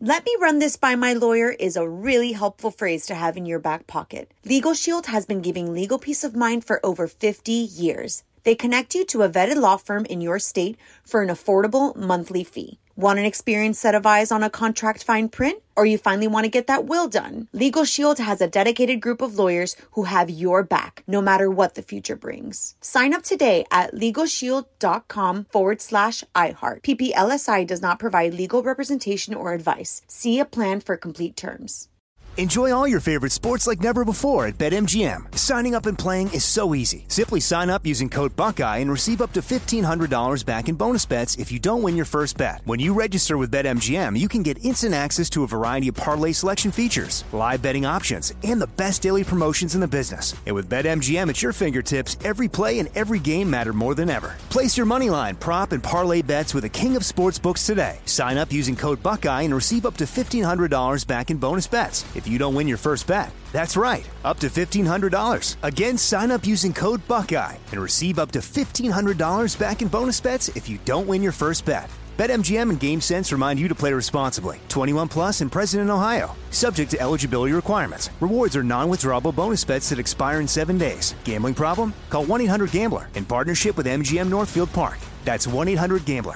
"Let me run this by my lawyer" is a really helpful phrase to have in your back pocket. Legal Shield has been giving legal peace of mind for over 50 years. They connect you to a vetted law firm in your state for an affordable monthly fee. Want an experienced set of eyes on a contract fine print? Or you finally want to get that will done? Legal Shield has a dedicated group of lawyers who have your back, no matter what the future brings. Sign up today at LegalShield.com/iHeart. PPLSI does not provide legal representation or advice. See a plan for complete terms. Enjoy all your favorite sports like never before at BetMGM. Signing up and playing is so easy. Simply sign up using code Buckeye and receive up to $1,500 back in bonus bets if you don't win your first bet. When you register with BetMGM, you can get instant access to a variety of parlay selection features, live betting options, and the best daily promotions in the business. And with BetMGM at your fingertips, every play and every game matter more than ever. Place your moneyline, prop, and parlay bets with the king of sportsbooks today. Sign up using code Buckeye and receive up to $1,500 back in bonus bets if you don't win your first bet. That's right, up to $1,500. Again, sign up using code Buckeye and receive up to $1,500 back in bonus bets if you don't win your first bet. BetMGM and GameSense remind you to play responsibly. 21 plus and present in Ohio. Subject to eligibility requirements. Rewards are non-withdrawable bonus bets that expire in 7 days. Gambling problem? Call 1-800-GAMBLER in partnership with MGM Northfield Park. That's 1-800-GAMBLER.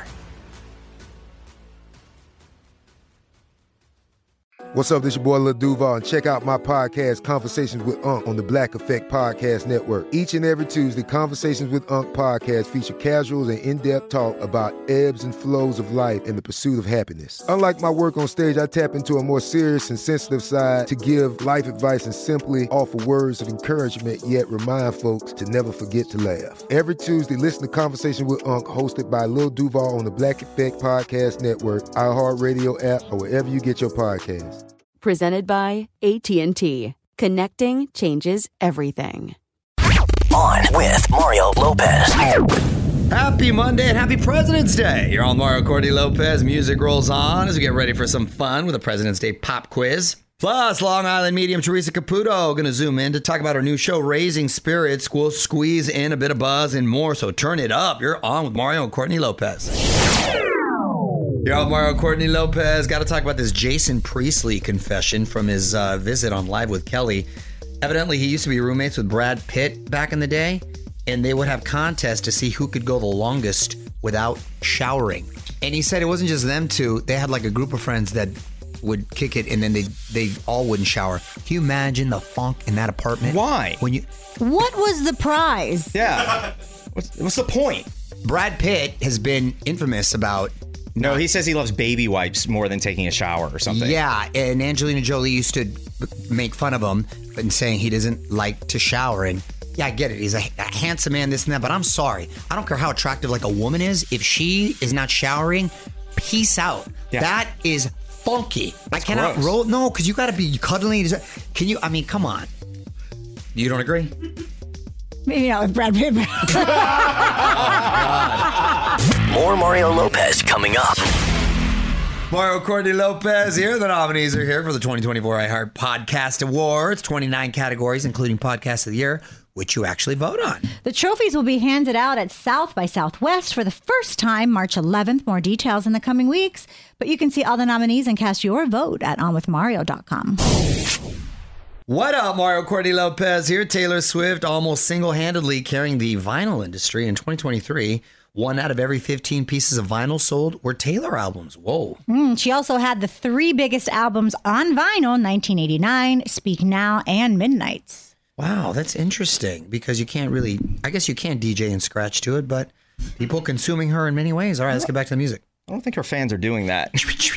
What's up, this your boy Lil Duval, and check out my podcast, Conversations with Unc, on the Black Effect Podcast Network. Each and every Tuesday, Conversations with Unc podcast feature casual and in-depth talk about ebbs and flows of life and the pursuit of happiness. Unlike my work on stage, I tap into a more serious and sensitive side to give life advice and simply offer words of encouragement, yet remind folks to never forget to laugh. Every Tuesday, listen to Conversation with Unc, hosted by Lil Duval on the Black Effect Podcast Network, iHeartRadio app, or wherever you get your podcasts. Presented by AT&T. Connecting changes everything. On with Mario Lopez. Happy Monday and happy President's Day. You're on Mario Courtney Lopez. Music rolls on as we get ready for some fun with a President's Day pop quiz. Plus, Long Island medium Teresa Caputo going to zoom in to talk about our new show, Raising Spirits. We'll squeeze in a bit of buzz and more, so turn it up. You're on with Mario Courtney Lopez. You're on Mario Courtney Lopez. Got to talk about this Jason Priestley confession from his visit on Live with Kelly. Evidently, he used to be roommates with Brad Pitt back in the day, and they would have contests to see who could go the longest without showering. And he said it wasn't just them two. They had like a group of friends that would kick it, and then they all wouldn't shower. Can you imagine the funk in that apartment? Why? What was the prize? Yeah. What's the point? Brad Pitt has been infamous about... No, he says he loves baby wipes more than taking a shower or something. Yeah, and Angelina Jolie used to make fun of him and saying he doesn't like to shower. And yeah, I get it. He's a handsome man, this and that. But I'm sorry. I don't care how attractive like a woman is. If she is not showering, peace out. Yeah. That is funky. That's I cannot gross. roll. No, because you got to be cuddling. Can you? I mean, come on. You don't agree? Maybe not with Brad Pitt. More Mario Lopez coming up. Mario Courtney Lopez here. The nominees are here for the 2024 iHeart Podcast Awards. 29 categories, including Podcast of the Year, which you actually vote on. The trophies will be handed out at South by Southwest for the first time March 11th. More details in the coming weeks. But you can see all the nominees and cast your vote at onwithmario.com. What up, Mario Courtney Lopez here. Taylor Swift almost single-handedly carrying the vinyl industry in 2023. 1 out of every 15 pieces of vinyl sold were Taylor albums. Whoa. She also had the 3 biggest albums on vinyl, 1989, Speak Now, and Midnights. Wow, that's interesting because you can't really, I guess you can't DJ and scratch to it, but people consuming her in many ways. All right, let's get back to the music. I don't think her fans are doing that.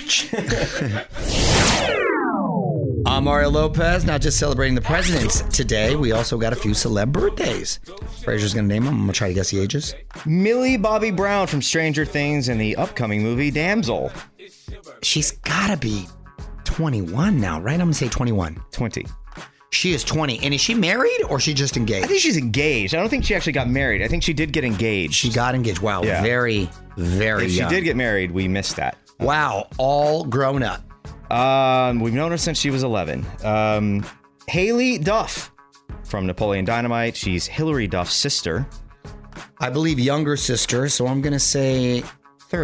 I'm Mario Lopez, not just celebrating the presidents today. We also got a few celeb birthdays. Fraser's going to name them. I'm going to try to guess the ages. Millie Bobby Brown from Stranger Things and the upcoming movie Damsel. She's got to be 21 now, right? I'm going to say 21. 20. She is 20. And is she married or is she just engaged? I think she's engaged. I don't think she actually got married. I think she did get engaged. She got engaged. Wow. Yeah. Very, very If she young. did get married, we missed that. Wow. All grown up. We've known her since she was 11. Haley Duff from Napoleon Dynamite. She's Hillary Duff's sister. I believe younger sister, so I'm going to say 30.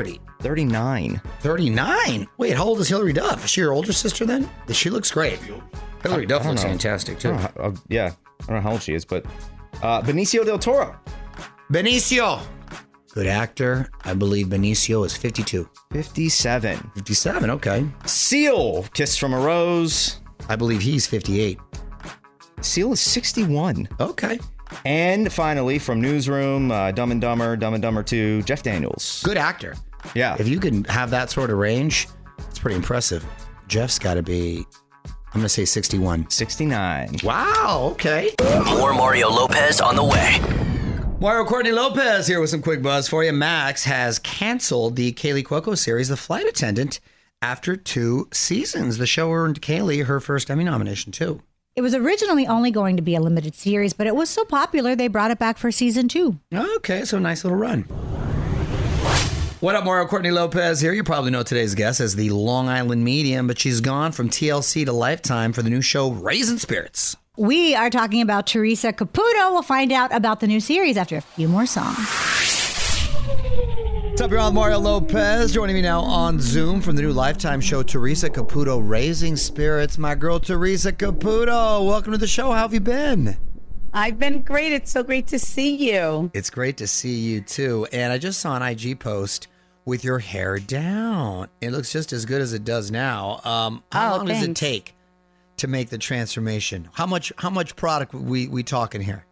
39. 39? Wait, how old is Hillary Duff? Is she your older sister then? She looks great. Hillary Duff looks fantastic too. I don't know how old she is, but Benicio del Toro. Benicio. Good actor. I believe Benicio is 52. 57. 57, okay. Seal, Kiss from a Rose. I believe he's 58. Seal is 61. Okay. And finally, from Newsroom, Dumb and Dumber 2, Jeff Daniels. Good actor. Yeah. If you can have that sort of range, it's pretty impressive. Jeff's got to be, I'm going to say 61. 69. Wow, okay. More Mario Lopez on the way. Mario Courtney Lopez here with some quick buzz for you. Max has canceled the Kaylee Cuoco series, The Flight Attendant, after 2 seasons. The show earned Kaylee her first Emmy nomination, too. It was originally only going to be a limited series, but it was so popular they brought it back for season 2. Okay, so nice little run. What up, Mario Courtney Lopez here. You probably know today's guest as the Long Island medium, but she's gone from TLC to Lifetime for the new show Raisin Spirits. We are talking about Teresa Caputo. We'll find out about the new series after a few more songs. What's up, you're on Mario Lopez. Joining me now on Zoom from the new Lifetime show, Teresa Caputo, Raising Spirits. My girl, Teresa Caputo. Welcome to the show. How have you been? I've been great. It's so great to see you. It's great to see you, too. And I just saw an IG post with your hair down. It looks just as good as it does now. How long does it take to make the transformation? How much product we talking here?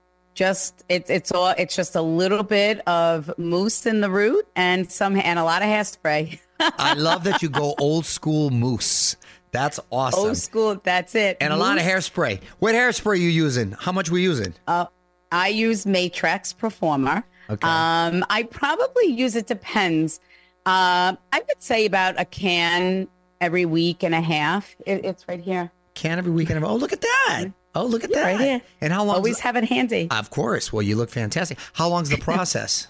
It's just a little bit of mousse in the root and a lot of hairspray. I love that you go old school mousse. That's awesome. Old school, that's it. And mousse. A lot of hairspray. What hairspray are you using? How much we using? I use Matrix Performer. Okay. I probably use, it depends. I would say about a can every week and a half. It's right here. Can every week and a half. Oh, look at that. Oh, look at that. Right here. And how long? Always have it handy. Of course. Well, you look fantastic. How long's the process?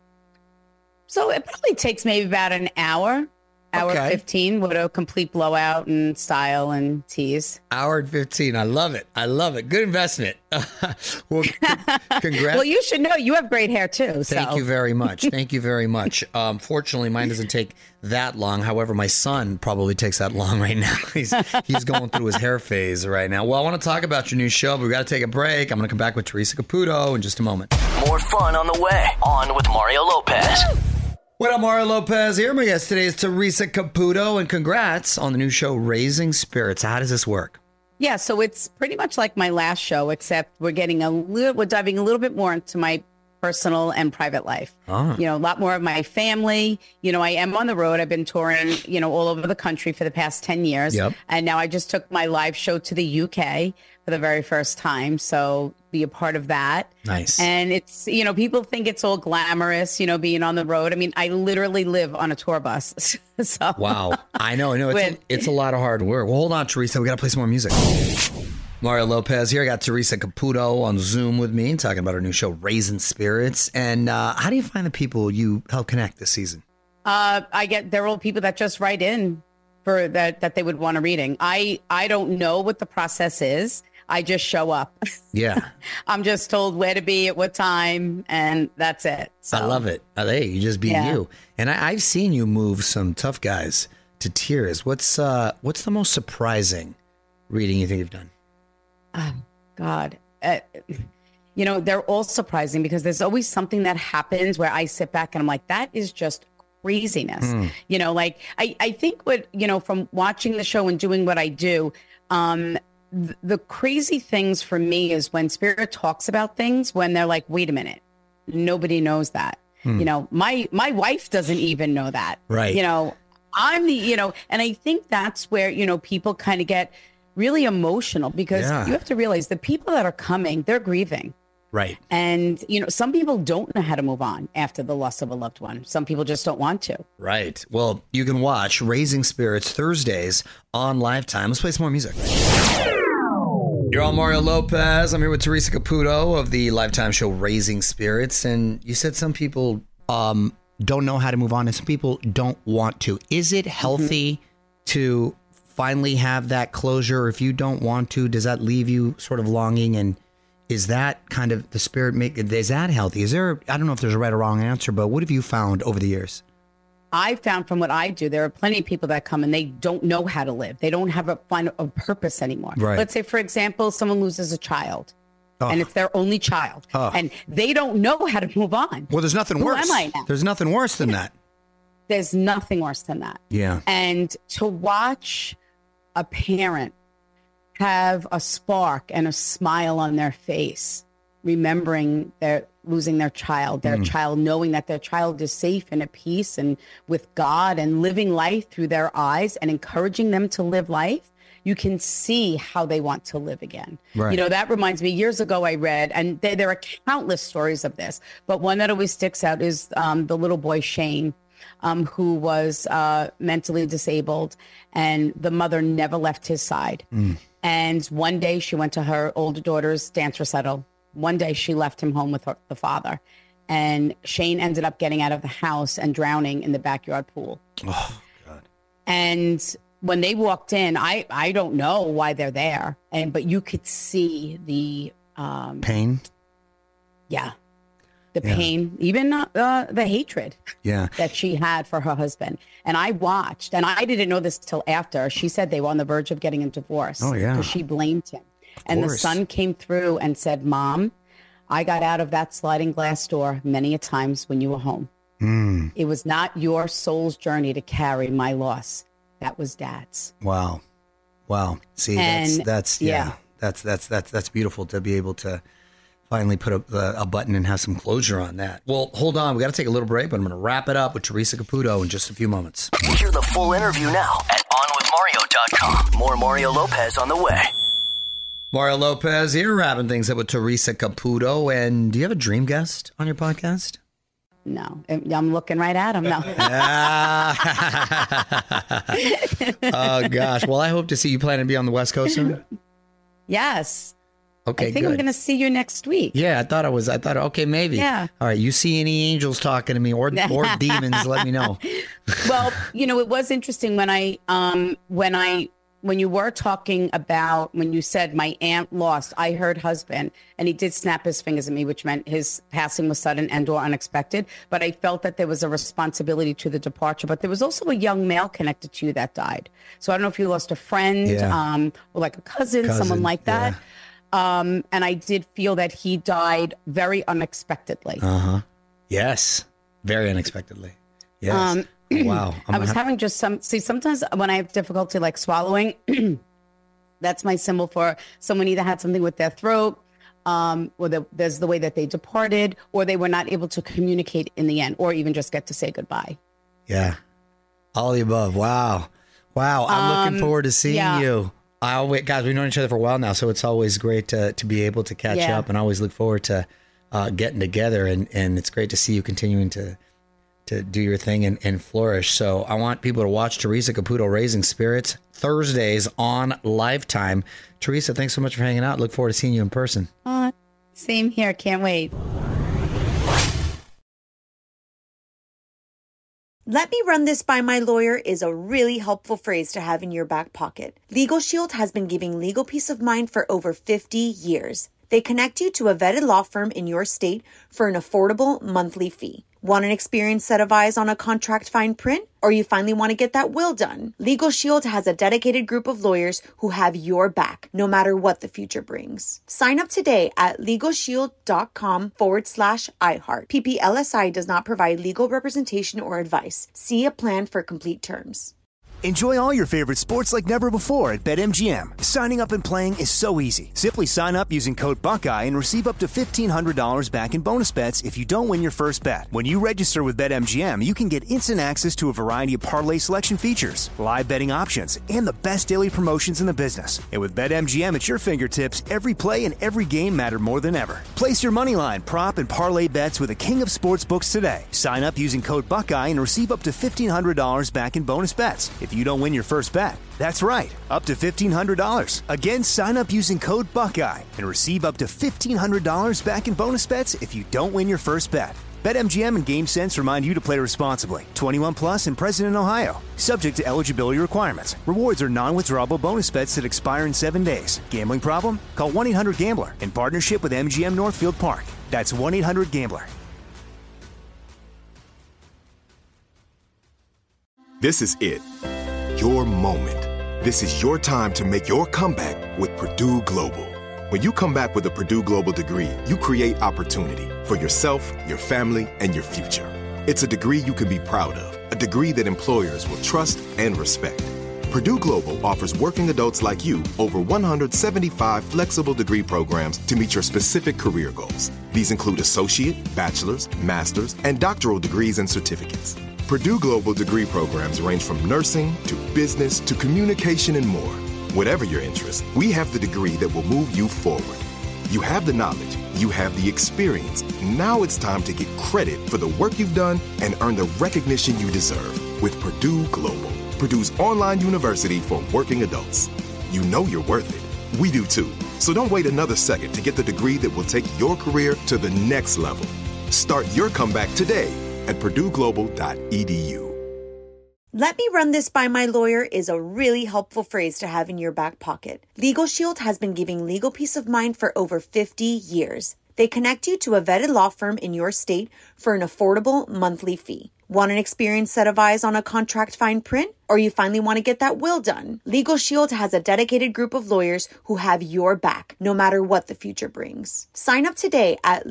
So it probably takes maybe about an hour. Hour 15 with a complete blowout and style and tease. Hour and 15. I love it. I love it. Good investment. Well, congrats. Well, you should know you have great hair too. Thank you very much. Thank you very much. Fortunately, mine doesn't take that long. However, my son probably takes that long right now. He's going through his hair phase right now. Well, I want to talk about your new show, but we got to take a break. I'm going to come back with Teresa Caputo in just a moment. More fun on the way. On with Mario Lopez. What up, Mario Lopez here. My guest today is Teresa Caputo, and congrats on the new show, Raising Spirits. How does this work? Yeah, so it's pretty much like my last show, except we're diving a little bit more into my personal and private life. Ah. You know, a lot more of my family. You know, I am on the road. I've been touring, all over the country for the past 10 years. Yep. And now I just took my live show to the UK for the very first time. So be a part of that. Nice. And it's, people think it's all glamorous, being on the road. I mean, I literally live on a tour bus. So wow. I know. It's a lot of hard work. Well, hold on, Teresa. We got to play some more music. Mario Lopez here. I got Teresa Caputo on Zoom with me talking about our new show, Raising Spirits. And how do you find the people you help connect this season? They're all people that just write in for that they would want a reading. I don't know what the process is. I just show up. Yeah. I'm just told where to be at what time, and that's it. So, I love it. Hey, you just be you. And I've seen you move some tough guys to tears. What's the most surprising reading you think you've done? Oh, God. They're all surprising because there's always something that happens where I sit back and I'm like, that is just craziness. I think from watching the show and doing what I do, the crazy things for me is when Spirit talks about things, when they're like, wait a minute, nobody knows that. My wife doesn't even know that. Right. I'm and I think that's where, people kind of get really emotional because you have to realize the people that are coming, they're grieving. Right. And, some people don't know how to move on after the loss of a loved one. Some people just don't want to. Right. Well, you can watch Raising Spirits Thursdays on Lifetime. Let's play some more music. You're on Mario Lopez. I'm here with Teresa Caputo of the Lifetime show Raising Spirits. And you said some people don't know how to move on and some people don't want to. Is it healthy to finally have that closure? If you don't want to, does that leave you sort of longing? And is that kind of the spirit is that healthy? Is there, I don't know if there's a right or wrong answer, but what have you found over the years? I found from what I do, there are plenty of people that come and they don't know how to live. They don't find a purpose anymore. Right. Let's say, for example, someone loses a child and it's their only child and they don't know how to move on. Well, there's nothing worse. Who am I now? There's nothing worse than that. There's nothing worse than that. Yeah. And to watch a parent have a spark and a smile on their face, remembering they're losing their child, child knowing that their child is safe and at peace and with God and living life through their eyes and encouraging them to live life, you can see how they want to live again. Right. You know, that reminds me, years ago I read, and there are countless stories of this, but one that always sticks out is the little boy Shane, who was mentally disabled, and the mother never left his side. And one day she went to her older daughter's dance recital. One day she left him home with the father, and Shane ended up getting out of the house and drowning in the backyard pool. Oh, God. And when they walked in, I don't know why they're there, but you could see the pain. Yeah. The pain, even the hatred that she had for her husband. And I watched, and I didn't know this till after. She said they were on the verge of getting a divorce. Oh, yeah. Because she blamed him. And the son came through and said, Mom, I got out of that sliding glass door many a times when you were home. It was not your soul's journey to carry my loss. That was Dad's. Wow. See, that's beautiful to be able to finally put a button and have some closure on that. Well, hold on. We got to take a little break, but I'm going to wrap it up with Teresa Caputo in just a few moments. Hear the full interview now at onwithmario.com. More Mario Lopez on the way. Mario Lopez here, wrapping things up with Teresa Caputo. And do you have a dream guest on your podcast? No, I'm looking right at him now. Oh, gosh. Well, I hope to see you. Plan to be on the West Coast soon? Yes. Okay, I think good. I'm going to see you next week. Yeah, I thought, okay, maybe. Yeah. All right, you see any angels talking to me or demons, let me know. Well, you know, it was interesting when you were talking about, when you said my aunt lost, I heard husband, and he did snap his fingers at me, which meant his passing was sudden and or unexpected. But I felt that there was a responsibility to the departure. But there was also a young male connected to you that died. So I don't know if you lost a friend or like a cousin, someone like that. Yeah. And I did feel that he died very unexpectedly. Yes, very unexpectedly. Yes. Wow. I was having just sometimes when I have difficulty like swallowing, that's my symbol for someone either had something with their throat, or there's the way that they departed, or they were not able to communicate in the end, or even just get to say goodbye. Yeah. All of the above. Wow. I'm looking forward to seeing you. Guys, we've known each other for a while now, so it's always great to be able to catch up, and I always look forward to getting together, and it's great to see you continuing to do your thing and flourish. So I want people to watch Teresa Caputo Raising Spirits Thursdays on Lifetime. Teresa, thanks so much for hanging out. Look forward to seeing you in person. Same here. Can't wait. Let me run this by my lawyer is a really helpful phrase to have in your back pocket. Legal Shield has been giving legal peace of mind for over 50 years. They connect you to a vetted law firm in your state for an affordable monthly fee. Want an experienced set of eyes on a contract fine print? Or you finally want to get that will done? Legal Shield has a dedicated group of lawyers who have your back, no matter what the future brings. Sign up today at LegalShield.com/iHeart. PPLSI does not provide legal representation or advice. See a plan for complete terms. Enjoy all your favorite sports like never before at BetMGM. Signing up and playing is so easy. Simply sign up using code Buckeye and receive up to $1,500 back in bonus bets if you don't win your first bet. When you register with BetMGM, you can get instant access to a variety of parlay selection features, live betting options, and the best daily promotions in the business. And with BetMGM at your fingertips, every play and every game matter more than ever. Place your moneyline, prop, and parlay bets with the king of sportsbooks today. Sign up using code Buckeye and receive up to $1,500 back in bonus bets if you don't win your first bet. That's right, up to $1,500. Again, sign up using code Buckeye and receive up to $1,500 back in bonus bets if you don't win your first bet. BetMGM and GameSense remind you to play responsibly. 21 plus and present in Ohio. Subject to eligibility requirements. Rewards are non-withdrawable bonus bets that expire in 7 days. Gambling problem? Call 1-800-GAMBLER in partnership with MGM Northfield Park. That's 1-800-GAMBLER. This is it. Your moment. This is your time to make your comeback with Purdue Global. When you come back with a Purdue Global degree, you create opportunity for yourself, your family, and your future. It's a degree you can be proud of, a degree that employers will trust and respect. Purdue Global offers working adults like you over 175 flexible degree programs to meet your specific career goals. These include associate, bachelor's, master's, and doctoral degrees and certificates. Purdue Global degree programs range from nursing to business to communication and more. Whatever your interest, we have the degree that will move you forward. You have the knowledge, you have the experience. Now it's time to get credit for the work you've done and earn the recognition you deserve with Purdue Global, Purdue's online university for working adults. You know you're worth it. We do too. So don't wait another second to get the degree that will take your career to the next level. Start your comeback today at purdueglobal.edu. Let me run this by my lawyer is a really helpful phrase to have in your back pocket. Legal Shield has been giving legal peace of mind for over 50 years. They connect you to a vetted law firm in your state for an affordable monthly fee. Want an experienced set of eyes on a contract fine print? Or you finally want to get that will done? Legal Shield has a dedicated group of lawyers who have your back, no matter what the future brings. Sign up today at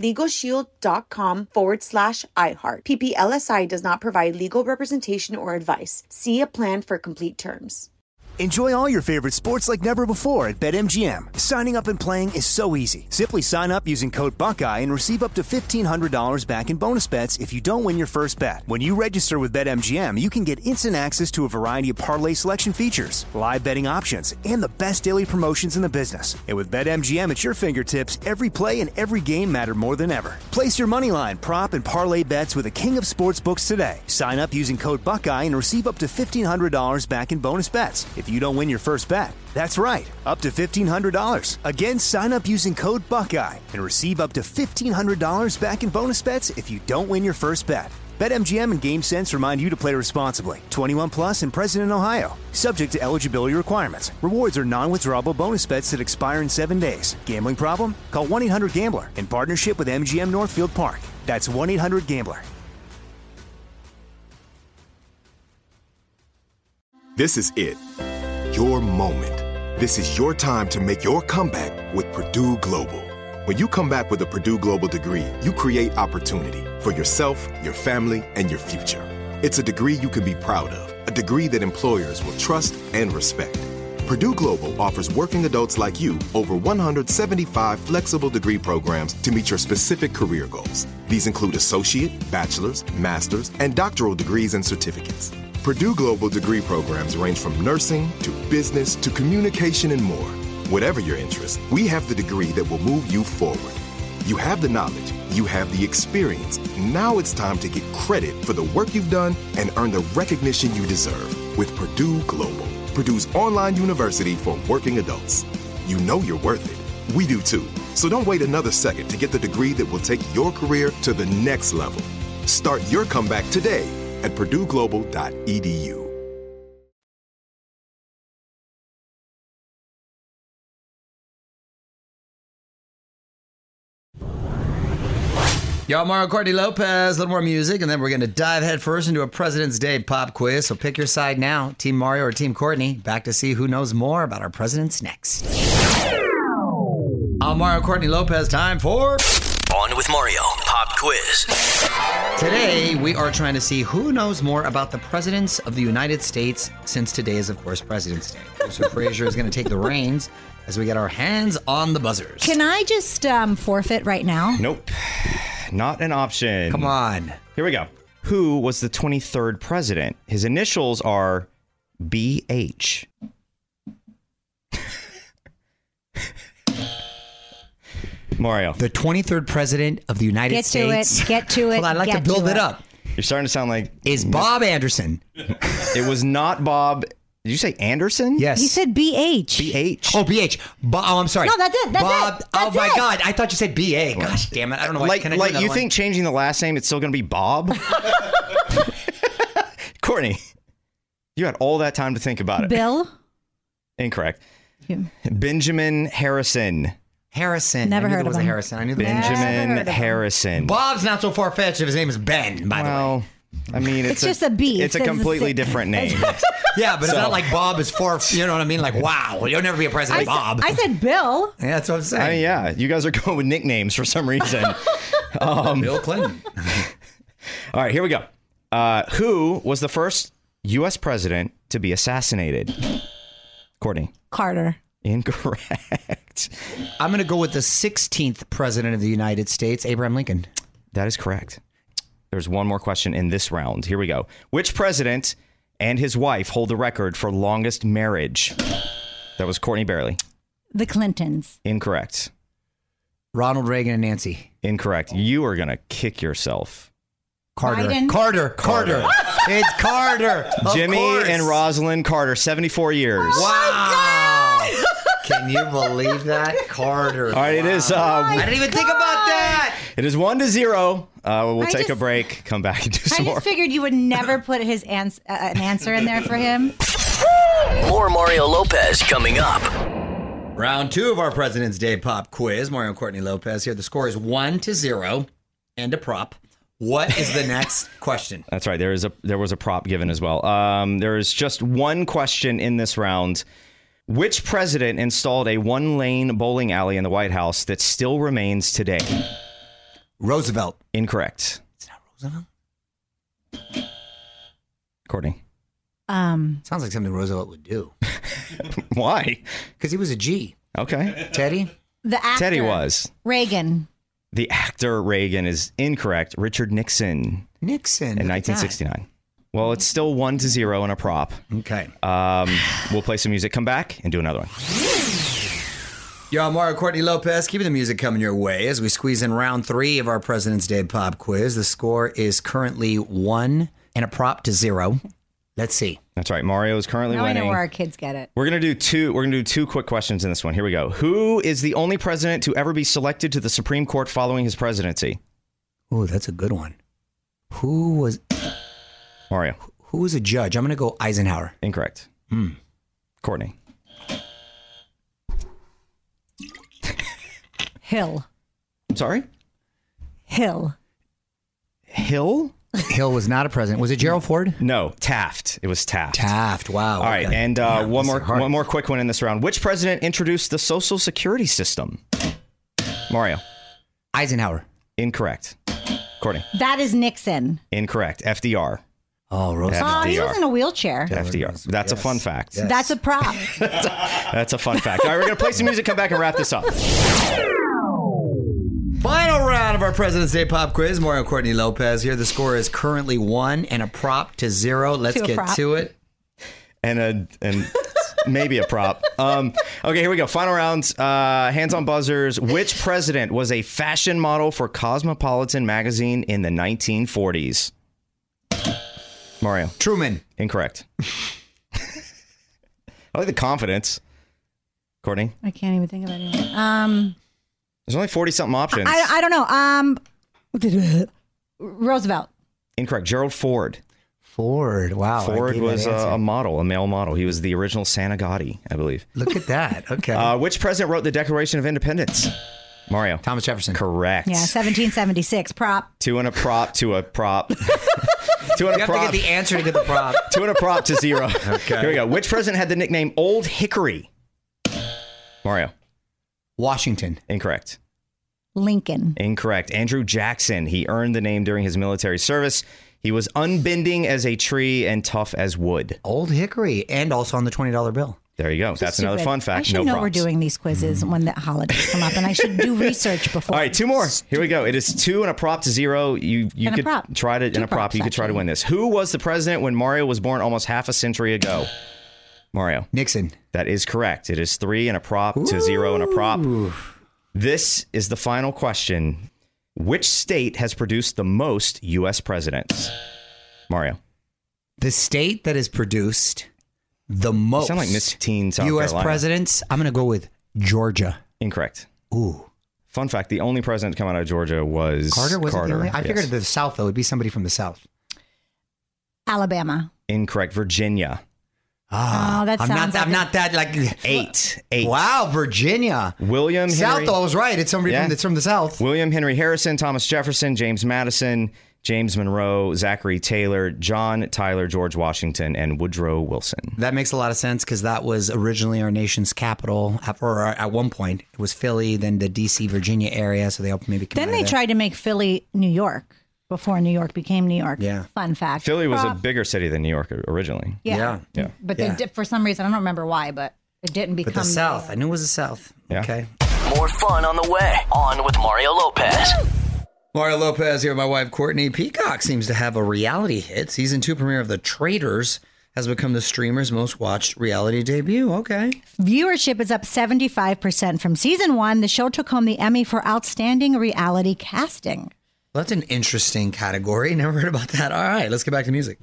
LegalShield.com/iHeart. PPLSI does not provide legal representation or advice. See a plan for complete terms. Enjoy all your favorite sports like never before at BetMGM. Signing up and playing is so easy. Simply sign up using code Buckeye and receive up to $1,500 back in bonus bets if you don't win your first bet. When you register with BetMGM, you can get instant access to a variety of parlay selection features, live betting options, and the best daily promotions in the business. And with BetMGM at your fingertips, every play and every game matter more than ever. Place your moneyline, prop, and parlay bets with the king of sportsbooks today. Sign up using code Buckeye and receive up to $1,500 back in bonus bets if you don't win your first bet. That's right, up to $1,500. Again, sign up using code Buckeye and receive up to $1,500 back in bonus bets if you don't win your first bet. BetMGM and GameSense remind you to play responsibly. 21 plus and present in Ohio. Subject to eligibility requirements. Rewards are non-withdrawable bonus bets that expire in 7 days. Gambling problem? Call 1-800-GAMBLER in partnership with MGM Northfield Park. That's 1-800-GAMBLER. This is it. Your moment. This is your time to make your comeback with Purdue Global. When you come back with a Purdue Global degree, you create opportunity for yourself, your family, and your future. It's a degree you can be proud of, a degree that employers will trust and respect. Purdue Global offers working adults like you over 175 flexible degree programs to meet your specific career goals. These include associate, bachelor's, master's, and doctoral degrees and certificates. Purdue Global degree programs range from nursing to business to communication and more. Whatever your interest, we have the degree that will move you forward. You have the knowledge, you have the experience. Now it's time to get credit for the work you've done and earn the recognition you deserve with Purdue Global, Purdue's online university for working adults. You know you're worth it. We do too. So don't wait another second to get the degree that will take your career to the next level. Start your comeback today at purdueglobal.edu. Y'all, Mario Courtney Lopez, a little more music, and then we're going to dive head first into a President's Day pop quiz. So pick your side now, Team Mario or Team Courtney. Back to see who knows more about our presidents next. I'm Mario Courtney Lopez. Time for On with Mario Pop Quiz. Today, we are trying to see who knows more about the presidents of the United States, since today is, of course, President's Day. Producer Frazier is going to take the reins as we get our hands on the buzzers. Can I just forfeit right now? Nope. Not an option. Come on. Here we go. Who was the 23rd president? His initials are BH. Mario. The 23rd president of the United States. Get to it. Hold on, I'd like to build it up. You're starting to sound like... Is Bob Anderson. It was not Bob... Did you say Anderson? Yes. He said BH. BH. Oh, BH. Oh, I'm sorry. No, that's it. That's Bob. it. That's oh, my it. God. I thought you said BA. Gosh, damn it. I don't know why. Like you think changing the last name, it's still going to be Bob? Courtney, you had all that time to think about it. Bill? Incorrect. Benjamin Harrison. Harrison. Never I knew heard there was of a him. Harrison. I knew the Benjamin Harrison. Bob's not so far-fetched if his name is Ben, by the way. I mean, It's just a B. It's a completely different name. Yeah, but it's not like Bob is fourth. You know what I mean? Like, wow, you'll never be a president, Bob. I said Bill. Yeah, that's what I'm saying. I mean, yeah, you guys are going with nicknames for some reason. Bill Clinton. All right, here we go. Who was the first U.S. president to be assassinated? Courtney. Carter. Incorrect. I'm going to go with the 16th president of the United States, Abraham Lincoln. That is correct. There's one more question in this round. Here we go. Which president and his wife hold the record for longest marriage? That was Courtney Barely. The Clintons. Incorrect. Ronald Reagan and Nancy. Incorrect. You are going to kick yourself. Carter. Biden? Carter. It's Carter. Of Jimmy course. and Rosalind Carter, 74 years. Wow. Can you believe that? Carter. All right, it is. I didn't even think about that. It is 1-0. We'll take a just- break, come back and do I some more. just figured you would never put his an answer in there for him. More Mario Lopez coming up. Round 2 of our President's Day pop quiz. Mario and Courtney Lopez here. The score is 1-0 and a prop. What is the next question? That's right. There was a prop given as well. There is just one question in this round. Which president installed a one-lane bowling alley in the White House that still remains today? Roosevelt. Incorrect. It's not Roosevelt? Courtney. Sounds like something Roosevelt would do. Why? Because he was a G. Okay. Teddy? The actor. Teddy was. Reagan. The actor Reagan is incorrect. Richard Nixon. Nixon. In 1969. Well, it's still 1-0 and a prop. Okay. We'll play some music, come back, and do another one. Yo, Mario Courtney Lopez, keeping the music coming your way as we squeeze in round 3 of our President's Day pop quiz. The score is currently 1 and a prop to 0. Let's see. That's right. Mario is currently Now I winning. know where our kids get it. We're gonna do two quick questions in this one. Here we go. Who is the only president to ever be selected to the Supreme Court following his presidency? Oh, that's a good one. Who was Mario. Who was a judge? I'm going to go Eisenhower. Incorrect. Courtney. Hill. I'm sorry? Hill. Hill? Hill was not a president. Was it Gerald Ford? No, Taft. It was Taft. Taft. Wow. All right, Okay. and Damn, one this is hard. more quick one in this round. Which president introduced the Social Security system? Mario. Eisenhower. Incorrect. Courtney. That is Nixon. Incorrect. FDR. Oh, Roosevelt. Oh, he was in a wheelchair. FDR. That's a fun fact. Yes. That's a prop. That's a fun fact. All right, we're going to play some music, come back and wrap this up. Final round of our President's Day pop quiz. Mario Courtney Lopez here. The score is currently 1 and a prop to 0. Let's To a get prop. to it. And maybe a prop. Okay, here we go. Final rounds. Hands on buzzers. Which president was a fashion model for Cosmopolitan magazine in the 1940s? Mario. Truman. Incorrect. I like the confidence. Courtney. I can't even think of anyone. There's only 40-something options. I don't know. Roosevelt. Incorrect. Gerald Ford. Ford. Wow. I Ford gave that was answer. a model, a male model. He was the original Santa Gotti, I believe. Look at that. Okay. Which president wrote the Declaration of Independence? Mario. Thomas Jefferson. Correct. Yeah, 1776. Prop. 2 and a prop to a prop. 2 and You a have prop. to get the answer to get the prop. 2 and a prop to 0. Okay. Here we go. Which president had the nickname Old Hickory? Mario. Washington. Incorrect. Lincoln. Incorrect. Andrew Jackson. He earned the name during his military service. He was unbending as a tree and tough as wood. Old Hickory. And also on the $20 bill. There you go. That's another Stupid. fun fact. I should No know props. we're doing these quizzes when the holidays come up, and I should do research before. All right, 2 more. Here we go. It is 2 and a prop to 0. You And a could prop. try to 2 and a prop. props, You could try to actually. win this. Who was the president when Mario was born almost half a century ago? Mario. Nixon. That is correct. It is 3 and a prop to 0 and a prop. This is the final question. Which state has produced the most U.S. presidents? Mario. The state that has produced the most You sound like Miss Teen South U.S. Carolina. presidents, I'm going to go with Georgia. Incorrect. Ooh. Fun fact, the only president to come out of Georgia was Carter? Was it the only? I Yes. figured the South, though, would be somebody from the South. Alabama. Incorrect. Virginia. Oh, that I'm sounds not, I'm not that like 8. Wow, Virginia. William South, Henry. though, I was right. It's somebody Yeah. from the South. William Henry Harrison, Thomas Jefferson, James Madison, James Monroe, Zachary Taylor, John Tyler, George Washington, and Woodrow Wilson. That makes a lot of sense because that was originally our nation's capital. Or at one point, it was Philly, then the D.C., Virginia area. So they maybe Then they tried to make Philly New York before New York became New York. Yeah. Fun fact. Philly was a bigger city than New York originally. Yeah. But they did, for some reason, I don't remember why, but it didn't become. But the South. I knew it was the South. Yeah. Okay. More fun on the way. On with Mario Lopez. Mario Lopez here with my wife, Courtney. Peacock seems to have a reality hit. Season 2 premiere of The Traitors has become the streamer's most watched reality debut. Okay. Viewership is up 75% from season 1. The show took home the Emmy for Outstanding Reality Casting. Well, that's an interesting category. Never heard about that. All right, let's get back to music.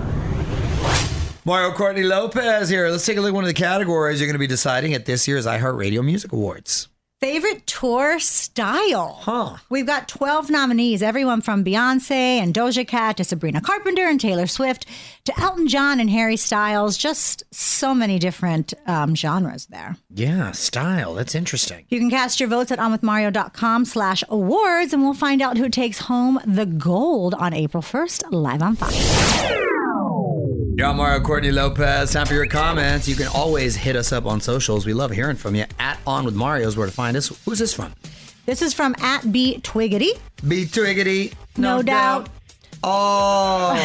Mario Courtney Lopez here. Let's take a look at one of the categories you're going to be deciding at this year's iHeartRadio Music Awards. Favorite tour style. Huh. We've got 12 nominees, everyone from Beyonce and Doja Cat to Sabrina Carpenter and Taylor Swift to Elton John and Harry Styles. Just so many different genres there. Yeah, style. That's interesting. You can cast your votes at onwithmario.com/awards, and we'll find out who takes home the gold on April 1st, live on Fox. You're on Mario Courtney Lopez. Time for your comments. You can always hit us up on socials. We love hearing from you. At On With Mario is where to find us. Who's this from? This is from @BTwiggity. BTwiggity. No doubt. Oh.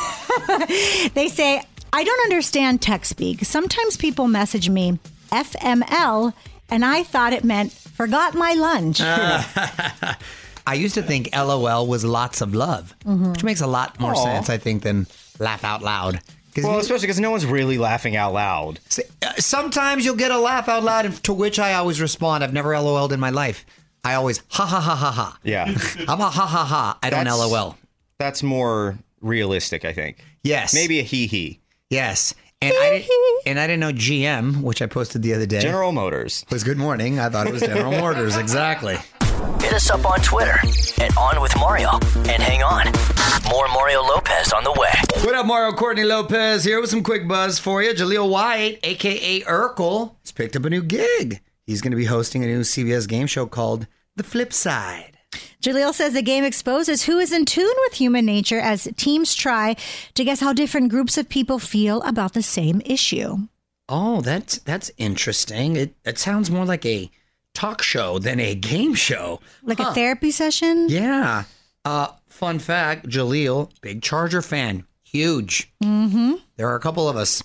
They say, I don't understand tech speak. Sometimes people message me FML, and I thought it meant forgot my lunch. I used to think LOL was lots of love, which makes a lot more sense, I think, than laugh out loud. Well, especially because no one's really laughing out loud. Sometimes you'll get a laugh out loud, to which I always respond. I've never LOL'd in my life. I always ha ha ha ha ha. Yeah. I'm a ha ha ha. I don't LOL. That's more realistic, I think. Yes. Maybe a hee hee. Yes. And I didn't know GM, which I posted the other day. General Motors. Was good morning. I thought it was General Motors. Exactly. Hit us up on Twitter at On With Mario. And hang on, more Mario Lopez on the way. What up, Mario Courtney Lopez here with some quick buzz for you. Jaleel White, a.k.a. Urkel, has picked up a new gig. He's going to be hosting a new CBS game show called The Flip Side. Jaleel says the game exposes who is in tune with human nature as teams try to guess how different groups of people feel about the same issue. Oh, that's interesting. It sounds more like a talk show than a game show. Like a therapy session? Yeah. Fun fact, Jaleel, big Charger fan. Huge. Mm-hmm. There are a couple of us.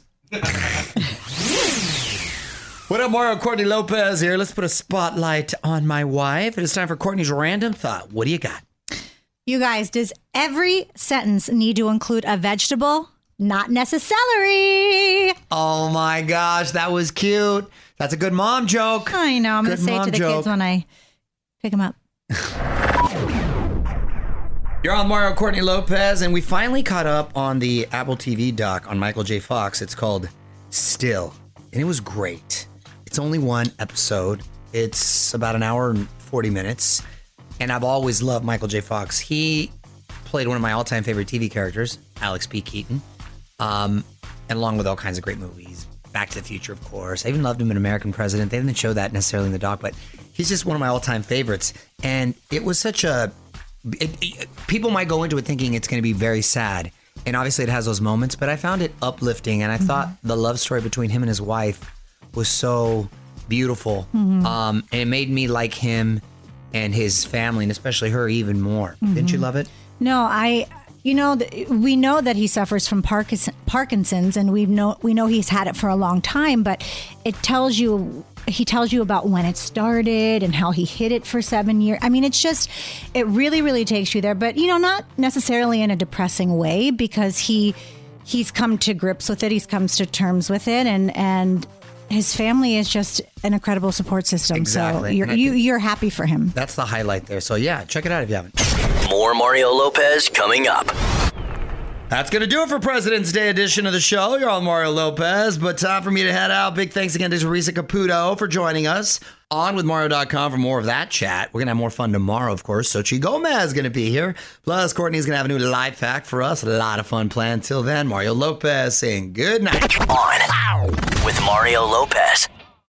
What up, Mario? Courtney Lopez here. Let's put a spotlight on my wife. It is time for Courtney's Random Thought. What do you got? You guys, does every sentence need to include a vegetable? Not necessarily. Oh my gosh, that was cute. That's a good mom joke. I know. I'm going to say it to the kids when I pick them up. You're on Mario Courtney Lopez, and we finally caught up on the Apple TV doc on Michael J. Fox. It's called Still, and it was great. It's only one episode. It's about an hour and 40 minutes, and I've always loved Michael J. Fox. He played one of my all-time favorite TV characters, Alex P. Keaton, and along with all kinds of great movies. Back to the Future, of course. I even loved him in American President. They didn't show that necessarily in the doc, but he's just one of my all-time favorites. And it was such a... people might go into it thinking it's going to be very sad. And obviously it has those moments, but I found it uplifting. And I thought the love story between him and his wife was so beautiful. And it made me like him and his family, and especially her, even more. Didn't you love it? No, we know that he suffers from Parkinson's, and we know he's had it for a long time, but he tells you about when it started and how he hid it for 7 years. I mean, it really, really takes you there, but not necessarily in a depressing way, because he's come to grips with it. He's come to terms with it, and his family is just an incredible support system. Exactly. So you're happy for him. That's the highlight there. So yeah, check it out if you haven't. More Mario Lopez coming up. That's going to do it for President's Day edition of the show. You're on Mario Lopez, but time for me to head out. Big thanks again to Teresa Caputo for joining us. OnWithMario.com for more of that chat. We're going to have more fun tomorrow, of course. Xochitl Gomez is going to be here. Plus, Courtney's going to have a new live fact for us. A lot of fun planned. Till then, Mario Lopez saying good night. On with Mario Lopez.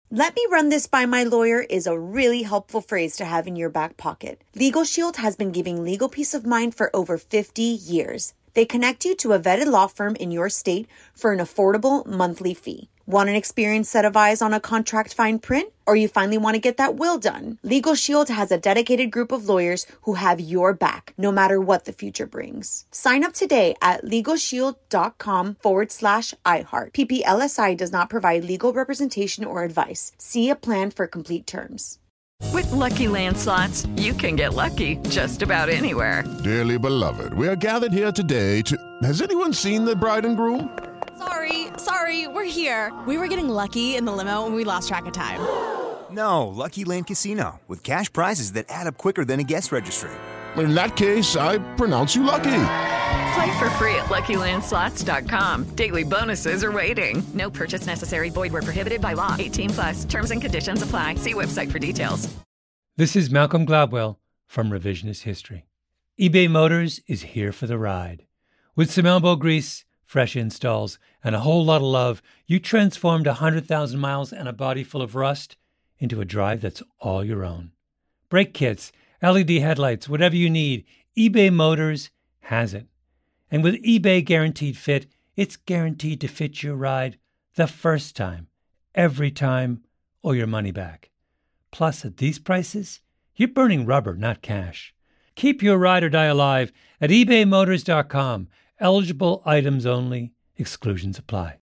Let me run this by my lawyer is a really helpful phrase to have in your back pocket. Legal Shield has been giving legal peace of mind for over 50 years. They connect you to a vetted law firm in your state for an affordable monthly fee. Want an experienced set of eyes on a contract fine print? Or you finally want to get that will done? Legal Shield has a dedicated group of lawyers who have your back, no matter what the future brings. Sign up today at LegalShield.com/iHeart. PPLSI does not provide legal representation or advice. See a plan for complete terms. With Lucky Land Slots, you can get lucky just about anywhere. Dearly beloved, we are gathered here today to... Has anyone seen the bride and groom? Sorry, we're here. We were getting lucky in the limo and we lost track of time. No, Lucky Land Casino, with cash prizes that add up quicker than a guest registry. In that case, I pronounce you lucky. Play for free at LuckyLandSlots.com. Daily bonuses are waiting. No purchase necessary. Void where prohibited by law. 18+. Terms and conditions apply. See website for details. This is Malcolm Gladwell from Revisionist History. eBay Motors is here for the ride. With some elbow grease, fresh installs, and a whole lot of love, you transformed 100,000 miles and a body full of rust into a drive that's all your own. Brake kits, LED headlights, whatever you need, eBay Motors has it. And with eBay Guaranteed Fit, it's guaranteed to fit your ride the first time, every time, or your money back. Plus, at these prices, you're burning rubber, not cash. Keep your ride or die alive at ebaymotors.com. Eligible items only. Exclusions apply.